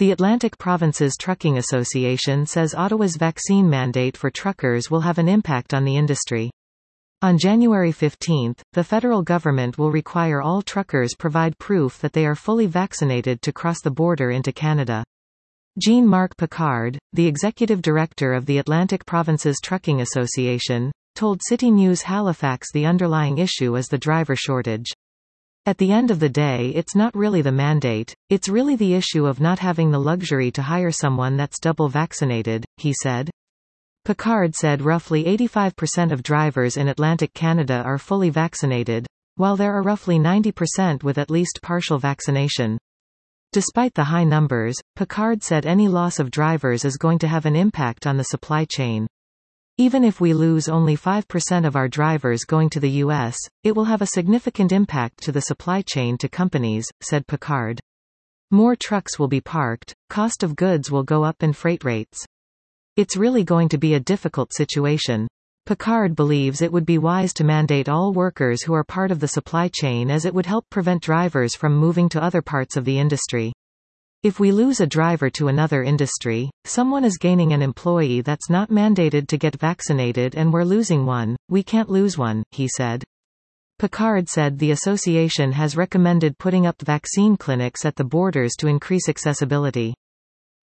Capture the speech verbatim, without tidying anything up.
The Atlantic Provinces Trucking Association says Ottawa's vaccine mandate for truckers will have an impact on the industry. On January fifteenth, the federal government will require all truckers provide proof that they are fully vaccinated to cross the border into Canada. Jean-Marc Picard, the executive director of the Atlantic Provinces Trucking Association, told City News Halifax the underlying issue is the driver shortage. At the end of the day, it's not really the mandate, it's really the issue of not having the luxury to hire someone that's double vaccinated, he said. Picard said roughly eighty-five percent of drivers in Atlantic Canada are fully vaccinated, while there are roughly ninety percent with at least partial vaccination. Despite the high numbers, Picard said any loss of drivers is going to have an impact on the supply chain. Even if we lose only five percent of our drivers going to the U S, it will have a significant impact to the supply chain to companies, said Picard. More trucks will be parked, cost of goods will go up and freight rates. It's really going to be a difficult situation. Picard believes it would be wise to mandate all workers who are part of the supply chain, as it would help prevent drivers from moving to other parts of the industry. If we lose a driver to another industry, someone is gaining an employee that's not mandated to get vaccinated, and we're losing one, we can't lose one, he said. Picard said the association has recommended putting up vaccine clinics at the borders to increase accessibility.